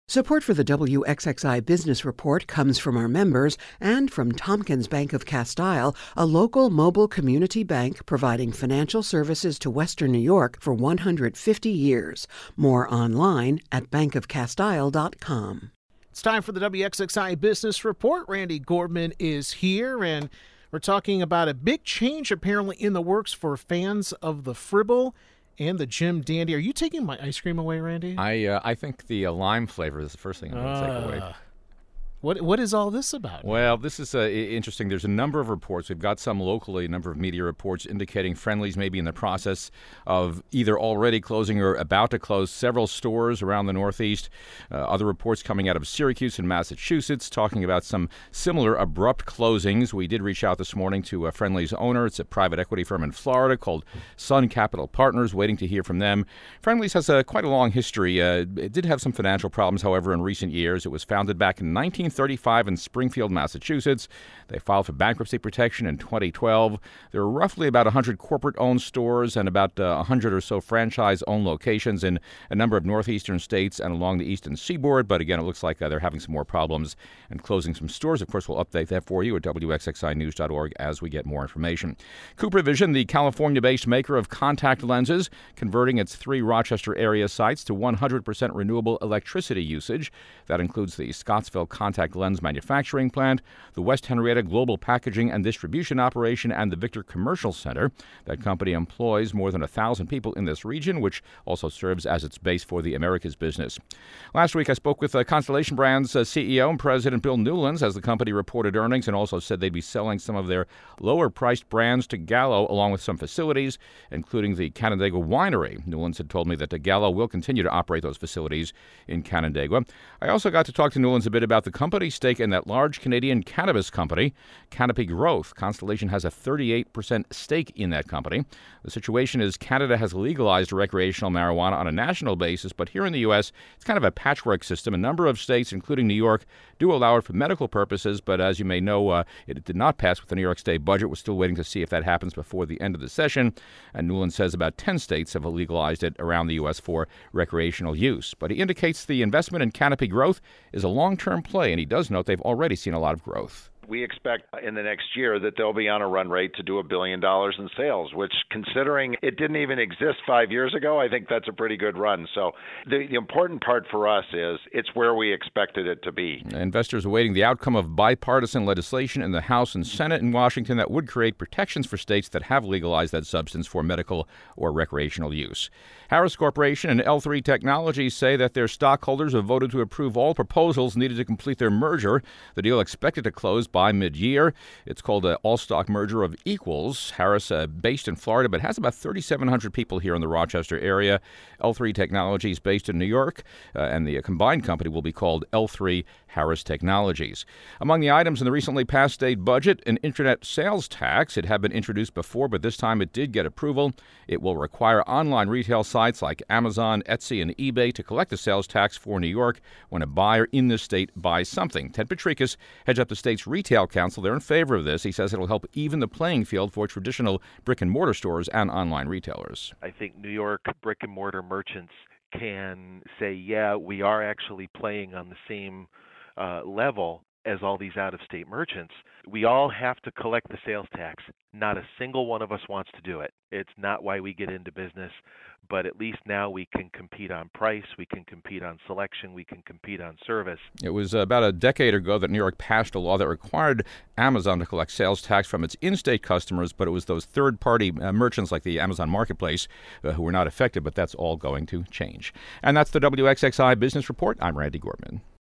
Support for the WXXI Business Report comes from our members and from Tompkins Bank of Castile, a local mobile community bank providing financial services to Western New York for 150 years. More online at bankofcastile.com. It's time for the WXXI Business Report. Randy Gordman is here, and we're talking about a big change apparently in the works for fans of the Fribble and the Jim Dandy. Are you taking my ice cream away, Randy? I think the lime flavor is the first thing I'm going to take away. What is all this about? Well, this is interesting. There's a number of reports. We've got some locally, a number of media reports indicating Friendly's may be in the process of either already closing or about to close several stores around the Northeast. Other reports coming out of Syracuse and Massachusetts talking about some similar abrupt closings. We did reach out this morning to Friendly's owner. It's a private equity firm in Florida called Sun Capital Partners, waiting to hear from them. Friendly's has quite a long history. It did have some financial problems, however, in recent years. It was founded back in 1935 in Springfield, Massachusetts. They filed for bankruptcy protection in 2012. There are roughly about 100 corporate-owned stores and about 100 or so franchise-owned locations in a number of northeastern states and along the eastern seaboard. But again, it looks like they're having some more problems and closing some stores. Of course, we'll update that for you at WXXInews.org as we get more information. CooperVision, the California-based maker of contact lenses, converting its 3 Rochester area sites to 100% renewable electricity usage. That includes the Scottsville Contact Lens Manufacturing Plant, the West Henrietta Global Packaging and Distribution Operation, and the Victor Commercial Center. That company employs more than 1,000 people in this region, which also serves as its base for the Americas business. Last week, I spoke with Constellation Brands CEO and President Bill Newlands as the company reported earnings and also said they'd be selling some of their lower-priced brands to Gallo, along with some facilities, including the Canandaigua Winery. Newlands had told me that Gallo will continue to operate those facilities in Canandaigua. I also got to talk to Newlands a bit about the company's stake in that large Canadian cannabis company, Canopy Growth. Constellation has a 38% stake in that company. The situation is Canada has legalized recreational marijuana on a national basis, but here in the U.S., it's kind of a patchwork system. A number of states, including New York, do allow it for medical purposes, but as you may know, it did not pass with the New York State budget. We're still waiting to see if that happens before the end of the session. And Newland says about 10 states have legalized it around the U.S. for recreational use. But he indicates the investment in Canopy Growth is a long-term play, and he does note they've already seen a lot of growth. We expect in the next year that they'll be on a run rate to do $1 billion in sales, which, considering it didn't even exist 5 years ago, I think that's a pretty good run. So the important part for us is it's where we expected it to be. Investors are awaiting the outcome of bipartisan legislation in the House and Senate in Washington that would create protections for states that have legalized that substance for medical or recreational use. Harris Corporation and L3 Technologies say that their stockholders have voted to approve all proposals needed to complete their merger. The deal expected to close by mid-year. It's called an all-stock merger of equals. Harris, based in Florida, but has about 3,700 people here in the Rochester area. L3 Technologies, based in New York, and the combined company will be called L3 Harris Technologies. Among the items in the recently passed state budget, an internet sales tax. It had been introduced before, but this time it did get approval. It will require online retail sites like Amazon, Etsy, and eBay to collect the sales tax for New York when a buyer in the state buys something. Ted Petrikis heads up the state's Retail Council. They're in favor of this. He says it'll help even the playing field for traditional brick-and-mortar stores and online retailers. I think New York brick-and-mortar merchants can say, yeah, we are actually playing on the same level as all these out-of-state merchants. We all have to collect the sales tax. Not a single one of us wants to do it. It's not why we get into business, but at least now we can compete on price, we can compete on selection, we can compete on service. It was about a decade ago that New York passed a law that required Amazon to collect sales tax from its in-state customers, but it was those third-party merchants like the Amazon Marketplace who were not affected, but that's all going to change. And that's the WXXI Business Report. I'm Randy Gordman.